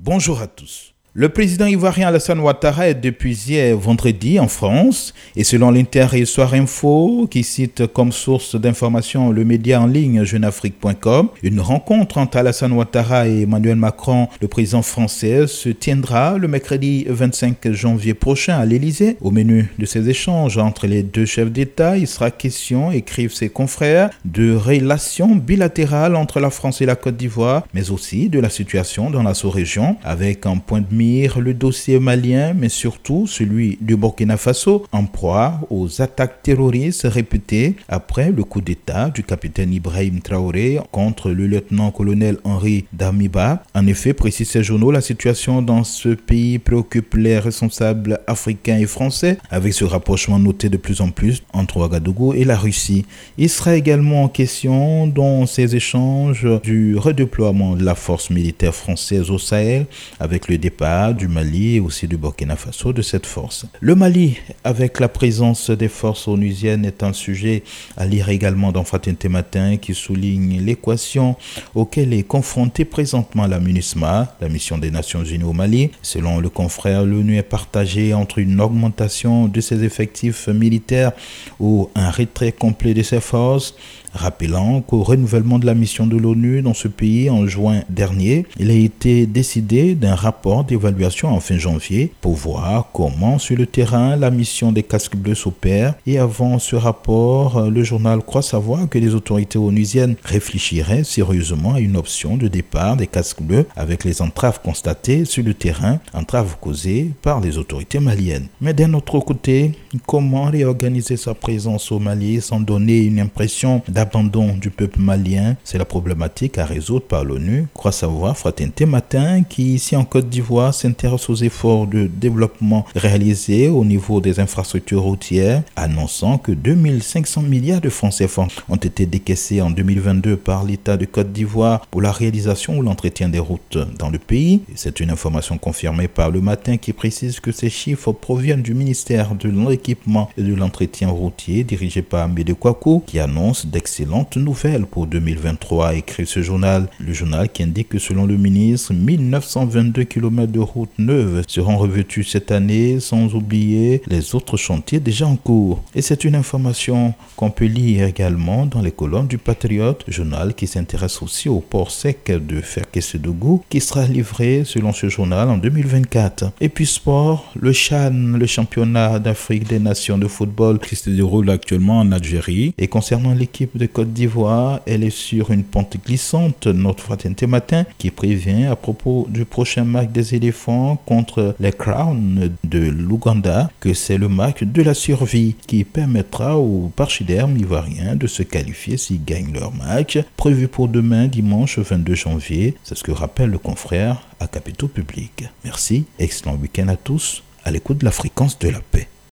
Bonjour à tous. Le président ivoirien Alassane Ouattara est depuis hier vendredi en France et selon l'Inter et Soir Info, qui cite comme source d'information le média en ligne jeunafrique.com, une rencontre entre Alassane Ouattara et Emmanuel Macron, le président français, se tiendra le mercredi 25 janvier prochain à l'Élysée. Au menu de ces échanges entre les deux chefs d'État, il sera question, écrivent ses confrères, de relations bilatérales entre la France et la Côte d'Ivoire, mais aussi de la situation dans la sous-région, avec un point de mire le dossier malien, mais surtout celui du Burkina Faso, en proie aux attaques terroristes répétées après le coup d'État du capitaine Ibrahim Traoré contre le lieutenant-colonel Henri Damiba. En effet, précise ces journaux, la situation dans ce pays préoccupe les responsables africains et français, avec ce rapprochement noté de plus en plus entre Ouagadougou et la Russie. Il sera également question dans ces échanges du redéploiement de la force militaire française au Sahel, avec le départ du Mali et aussi du Burkina Faso de cette force. Le Mali, avec la présence des forces onusiennes, est un sujet à lire également dans Fraternité Matin, qui souligne l'équation auquel est confrontée présentement la MINUSMA, la mission des Nations Unies au Mali. Selon le confrère, l'ONU est partagée entre une augmentation de ses effectifs militaires ou un retrait complet de ses forces, rappelant qu'au renouvellement de la mission de l'ONU dans ce pays en juin dernier, il a été décidé d'un rapport d'évaluation en fin janvier pour voir comment sur le terrain la mission des casques bleus s'opère. Et avant ce rapport, le journal croit savoir que les autorités onusiennes réfléchiraient sérieusement à une option de départ des casques bleus avec les entraves constatées sur le terrain, entraves causées par les autorités maliennes. Mais d'un autre côté, comment réorganiser sa présence au Mali sans donner une impression d'abandon du peuple malien? C'est la problématique à résoudre par l'ONU, croit savoir Fraternité Matin, qui ici en Côte d'Ivoire s'intéresse aux efforts de développement réalisés au niveau des infrastructures routières, annonçant que 2500 milliards de francs CFA ont été décaissés en 2022 par l'État de Côte d'Ivoire pour la réalisation ou l'entretien des routes dans le pays. Et c'est une information confirmée par Le Matin qui précise que ces chiffres proviennent du ministère de l'équipement et de l'entretien routier dirigé par Amédée Kouakou, qui annonce d'excellentes nouvelles pour 2023, écrit ce journal. Le journal qui indique que selon le ministre, 1922 km de routes neuves seront revêtues cette année, sans oublier les autres chantiers déjà en cours. Et c'est une information qu'on peut lire également dans les colonnes du Patriote, journal qui s'intéresse aussi au port sec de Ferkessédougou, qui sera livré selon ce journal en 2024. Et puis sport, le CHAN, le championnat d'Afrique des Nations de football, qui se déroule actuellement en Algérie. Et concernant l'équipe de Côte d'Ivoire, elle est sur une pente glissante. Notre Fraternité Matin qui prévient à propos du prochain match des éléphants contre les Crowns de l'Ouganda que c'est le match de la survie qui permettra aux pachydermes ivoiriens de se qualifier s'ils gagnent leur match, prévu pour demain dimanche 22 janvier. C'est ce que rappelle le confrère à Capitaux Public. Merci, excellent week-end à tous, à l'écoute de la fréquence de la paix.